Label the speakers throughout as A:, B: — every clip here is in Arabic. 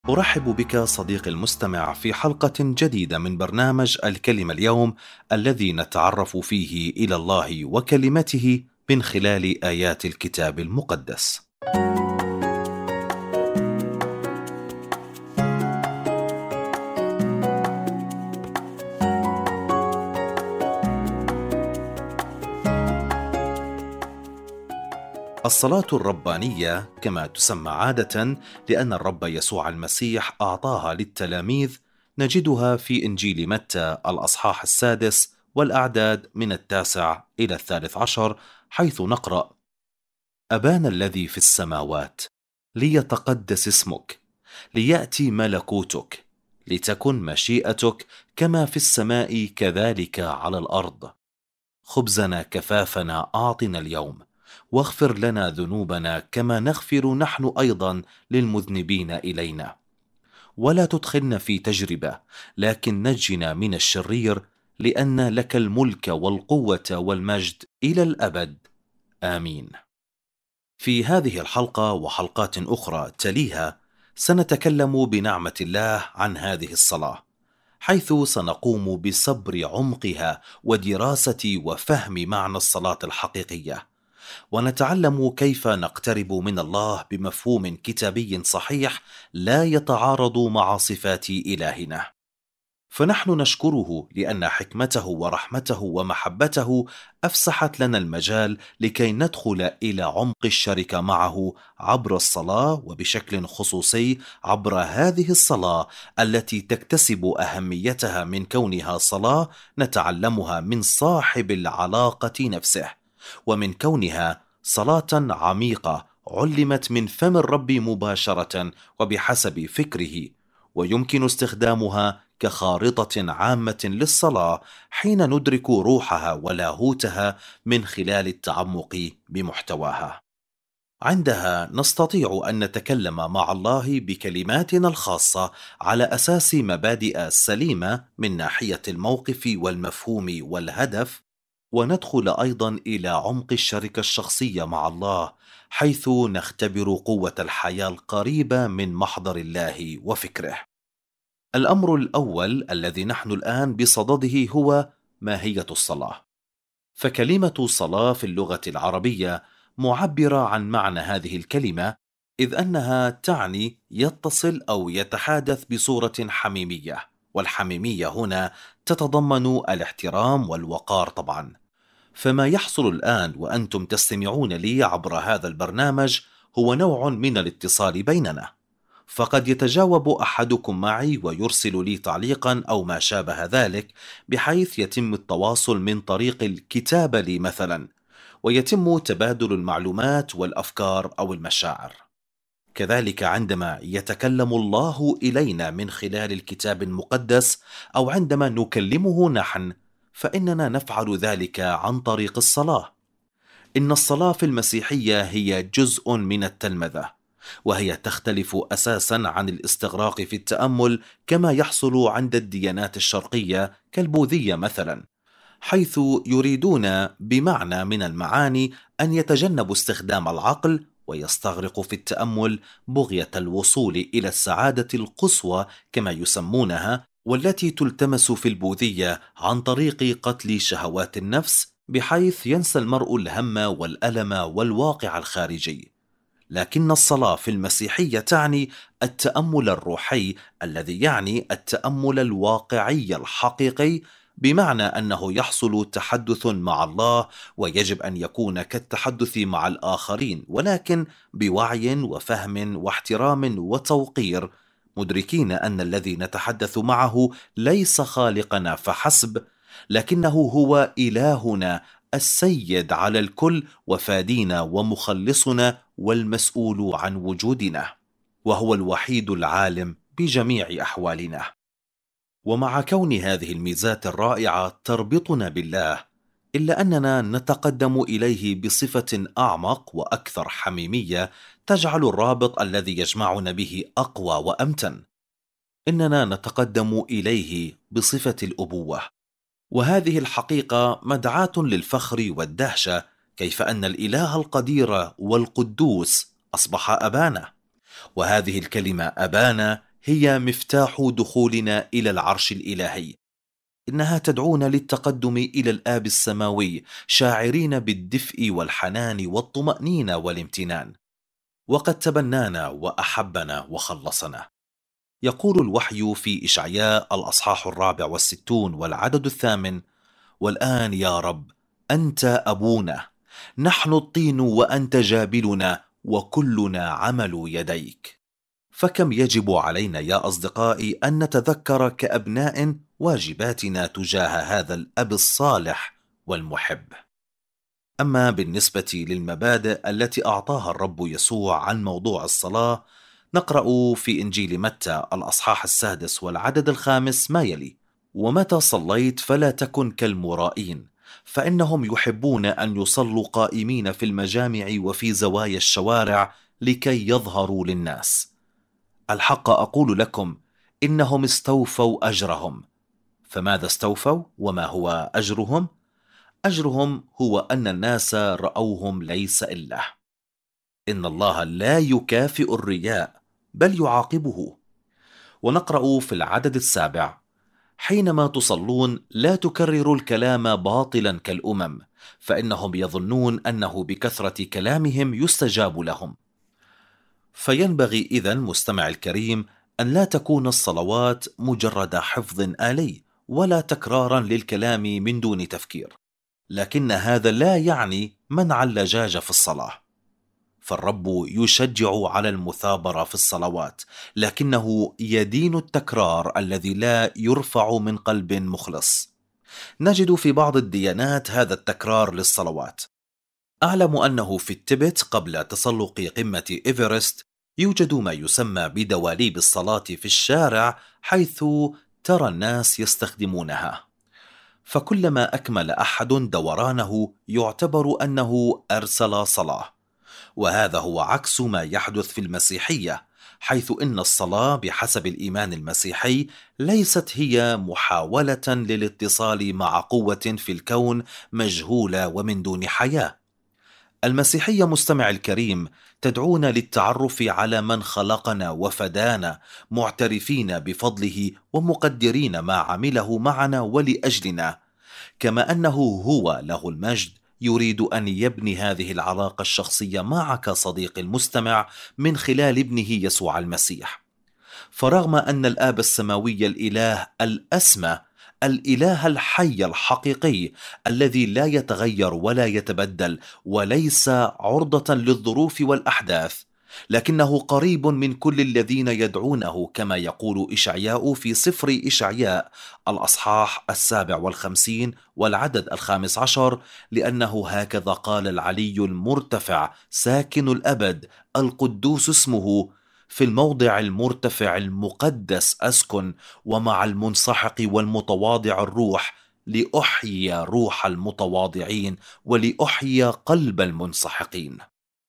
A: أرحب بك صديقي المستمع في حلقة جديدة من برنامج الكلمة اليوم، الذي نتعرف فيه إلى الله وكلمته من خلال آيات الكتاب المقدس. الصلاة الربانية كما تسمى عادة لأن الرب يسوع المسيح أعطاها للتلاميذ، نجدها في إنجيل متى الأصحاح 6 والأعداد من 9 إلى 13، حيث نقرأ: أبانا الذي في السماوات، ليتقدس اسمك، ليأتي ملكوتك، لتكن مشيئتك كما في السماء كذلك على الأرض. خبزنا كفافنا أعطنا اليوم، واغفر لنا ذنوبنا كما نغفر نحن أيضا للمذنبين إلينا، ولا تدخلنا في تجربة، لكن نجنا من الشرير، لأن لك الملك والقوة والمجد إلى الأبد، آمين. في هذه الحلقة وحلقات أخرى تليها سنتكلم بنعمة الله عن هذه الصلاة، حيث سنقوم بصبر عمقها ودراسة وفهم معنى الصلاة الحقيقية، ونتعلم كيف نقترب من الله بمفهوم كتابي صحيح لا يتعارض مع صفات إلهنا. فنحن نشكره لأن حكمته ورحمته ومحبته أفسحت لنا المجال لكي ندخل إلى عمق الشركة معه عبر الصلاة، وبشكل خصوصي عبر هذه الصلاة التي تكتسب أهميتها من كونها صلاة نتعلمها من صاحب العلاقة نفسه، ومن كونها صلاة عميقة علمت من فم الرب مباشرة وبحسب فكره، ويمكن استخدامها كخارطة عامة للصلاة حين ندرك روحها ولاهوتها من خلال التعمق بمحتواها. عندها نستطيع أن نتكلم مع الله بكلماتنا الخاصة على أساس مبادئ سليمة من ناحية الموقف والمفهوم والهدف، وندخل أيضا إلى عمق الشركة الشخصية مع الله، حيث نختبر قوة الحياة القريبة من محضر الله وفكره. الأمر الأول الذي نحن الآن بصدده هو ماهية الصلاة. فكلمة صلاة في اللغة العربية معبرة عن معنى هذه الكلمة، إذ أنها تعني يتصل أو يتحادث بصورة حميمية، والحميمية هنا تتضمن الاحترام والوقار طبعا. فما يحصل الآن وأنتم تستمعون لي عبر هذا البرنامج هو نوع من الاتصال بيننا، فقد يتجاوب أحدكم معي ويرسل لي تعليقا أو ما شابه ذلك، بحيث يتم التواصل من طريق الكتابة لي مثلا، ويتم تبادل المعلومات والأفكار أو المشاعر. كذلك عندما يتكلم الله إلينا من خلال الكتاب المقدس، أو عندما نكلمه نحن، فإننا نفعل ذلك عن طريق الصلاة. إن الصلاة في المسيحية هي جزء من التلمذة، وهي تختلف أساسا عن الاستغراق في التأمل كما يحصل عند الديانات الشرقية كالبوذية مثلا، حيث يريدون بمعنى من المعاني أن يتجنبوا استخدام العقل ويستغرقوا في التأمل بغية الوصول إلى السعادة القصوى كما يسمونها، والتي تلتمس في البوذية عن طريق قتل شهوات النفس، بحيث ينسى المرء الهم والألم والواقع الخارجي. لكن الصلاة في المسيحية تعني التأمل الروحي، الذي يعني التأمل الواقعي الحقيقي، بمعنى أنه يحصل تحدث مع الله، ويجب أن يكون كالتحدث مع الآخرين، ولكن بوعي وفهم واحترام وتوقير، مدركين أن الذي نتحدث معه ليس خالقنا فحسب، لكنه هو إلهنا السيد على الكل وفادينا ومخلصنا والمسؤول عن وجودنا، وهو الوحيد العالم بجميع أحوالنا. ومع كون هذه الميزات الرائعة تربطنا بالله، إلا أننا نتقدم إليه بصفة أعمق وأكثر حميمية تجعل الرابط الذي يجمعنا به أقوى وأمتن. إننا نتقدم إليه بصفة الأبوة، وهذه الحقيقة مدعاة للفخر والدهشة، كيف أن الإله القدير والقدوس أصبح أبانا. وهذه الكلمة أبانا هي مفتاح دخولنا إلى العرش الإلهي. إنها تدعونا للتقدم إلى الآب السماوي شاعرين بالدفء والحنان والطمأنينة والامتنان. وقد تبنانا وأحبنا وخلصنا. يقول الوحي في إشعياء الأصحاح 64 والعدد 8: والآن يا رب أنت أبونا، نحن الطين وأنت جابلنا وكلنا عمل يديك. فكم يجب علينا يا أصدقائي أن نتذكر كأبناء واجباتنا تجاه هذا الأب الصالح والمحب. أما بالنسبة للمبادئ التي أعطاها الرب يسوع عن موضوع الصلاة، نقرأ في إنجيل متى الأصحاح 6 والعدد 5 ما يلي: ومتى صليت فلا تكن كالمرائين، فإنهم يحبون أن يصلوا قائمين في المجامع وفي زوايا الشوارع لكي يظهروا للناس. الحق أقول لكم إنهم استوفوا أجرهم. فماذا استوفوا؟ وما هو أجرهم؟ أجرهم هو أن الناس رأوهم ليس إلا. إن الله لا يكافئ الرياء بل يعاقبه. ونقرأ في العدد 7: حينما تصلون لا تكرروا الكلام باطلا كالأمم، فإنهم يظنون أنه بكثرة كلامهم يستجاب لهم. فينبغي إذن مستمع الكريم أن لا تكون الصلوات مجرد حفظ آلي ولا تكرارا للكلام من دون تفكير، لكن هذا لا يعني منع اللجاجة في الصلاة. فالرب يشجع على المثابرة في الصلوات، لكنه يدين التكرار الذي لا يرفع من قلب مخلص. نجد في بعض الديانات هذا التكرار للصلوات. أعلم أنه في التبت قبل تسلق قمة إيفرست يوجد ما يسمى بدواليب الصلاة في الشارع، حيث ترى الناس يستخدمونها. فكلما أكمل أحد دورانه يعتبر أنه أرسل صلاة. وهذا هو عكس ما يحدث في المسيحية، حيث إن الصلاة بحسب الإيمان المسيحي ليست هي محاولة للاتصال مع قوة في الكون مجهولة ومن دون حياة. المسيحية مستمع الكريم تدعونا للتعرف على من خلقنا وفدانا، معترفين بفضله ومقدرين ما عمله معنا ولأجلنا، كما أنه هو له المجد يريد أن يبني هذه العلاقة الشخصية معك صديقي المستمع من خلال ابنه يسوع المسيح. فرغم أن الآب السماوي الإله الأسمى، الإله الحي الحقيقي الذي لا يتغير ولا يتبدل وليس عرضة للظروف والأحداث، لكنه قريب من كل الذين يدعونه، كما يقول إشعياء في سفر إشعياء الأصحاح 57 والعدد 15: لأنه هكذا قال العلي المرتفع ساكن الأبد القدوس اسمه، في الموضع المرتفع المقدس أسكن، ومع المنسحق والمتواضع الروح، لأحيي روح المتواضعين ولأحيي قلب المنسحقين.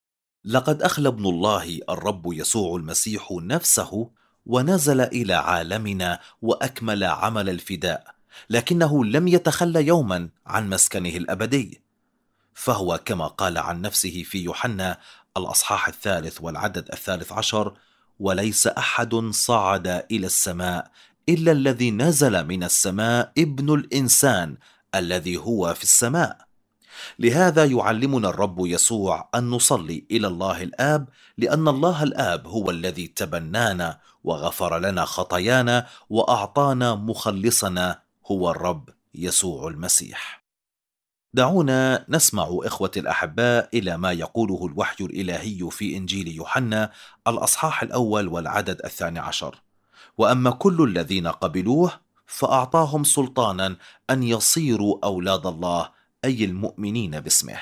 A: لقد أخلى ابن الله الرب يسوع المسيح نفسه ونزل إلى عالمنا وأكمل عمل الفداء، لكنه لم يتخلى يوما عن مسكنه الأبدي. فهو كما قال عن نفسه في يوحنا الأصحاح 3 والعدد 13: وليس أحد صعد إلى السماء إلا الذي نزل من السماء، ابن الإنسان الذي هو في السماء. لهذا يعلمنا الرب يسوع أن نصلي إلى الله الآب، لأن الله الآب هو الذي تبنانا وغفر لنا خطايانا وأعطانا مخلصنا هو الرب يسوع المسيح. دعونا نسمع إخوتي الأحباء إلى ما يقوله الوحي الإلهي في إنجيل يوحنا الأصحاح 1 والعدد 12: وأما كل الذين قبلوه فأعطاهم سلطانا أن يصيروا أولاد الله، أي المؤمنين باسمه.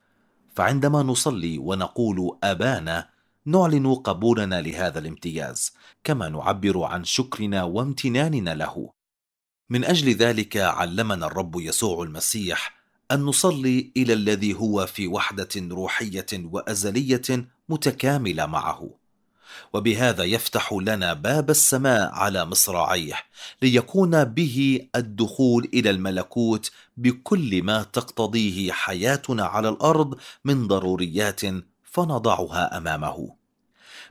A: فعندما نصلي ونقول أبانا نعلن قبولنا لهذا الامتياز، كما نعبر عن شكرنا وامتناننا له. من أجل ذلك علمنا الرب يسوع المسيح أن نصلي إلى الذي هو في وحدة روحية وأزلية متكاملة معه، وبهذا يفتح لنا باب السماء على مصراعيه، ليكون به الدخول إلى الملكوت بكل ما تقتضيه حياتنا على الأرض من ضروريات، فنضعها أمامه.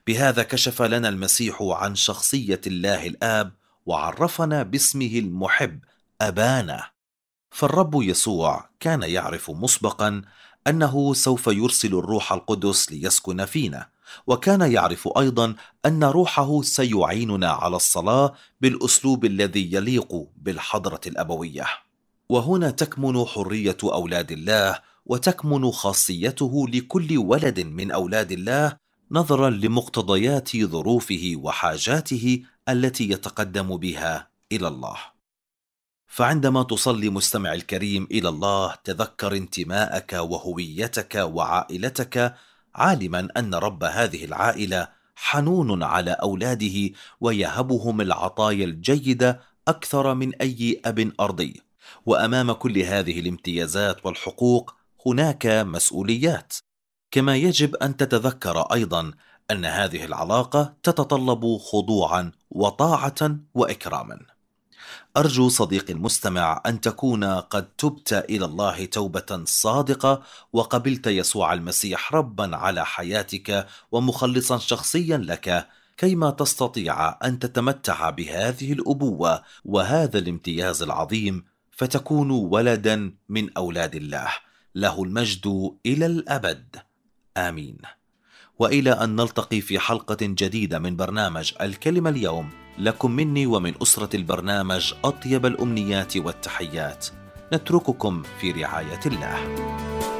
A: بهذا كشف لنا المسيح عن شخصية الله الآب وعرفنا باسمه المحب أبانا. فالرب يسوع كان يعرف مسبقا أنه سوف يرسل الروح القدس ليسكن فينا، وكان يعرف أيضا أن روحه سيعيننا على الصلاة بالأسلوب الذي يليق بالحضرة الأبوية. وهنا تكمن حرية أولاد الله، وتكمن خاصيته لكل ولد من أولاد الله نظرا لمقتضيات ظروفه وحاجاته التي يتقدم بها إلى الله. فعندما تصلي مستمع الكريم إلى الله، تذكر انتماءك وهويتك وعائلتك، عالما أن رب هذه العائلة حنون على أولاده ويهبهم العطايا الجيدة أكثر من أي أب أرضي. وأمام كل هذه الامتيازات والحقوق هناك مسؤوليات، كما يجب أن تتذكر أيضا أن هذه العلاقة تتطلب خضوعا وطاعة وإكراما. أرجو صديقي المستمع أن تكون قد تبت إلى الله توبة صادقة، وقبلت يسوع المسيح ربا على حياتك ومخلصا شخصيا لك، كيما تستطيع أن تتمتع بهذه الأبوة وهذا الامتياز العظيم، فتكون ولدا من أولاد الله، له المجد إلى الأبد. آمين. وإلى أن نلتقي في حلقة جديدة من برنامج الكلمة اليوم، لكم مني ومن أسرة البرنامج أطيب الأمنيات والتحيات. نترككم في رعاية الله.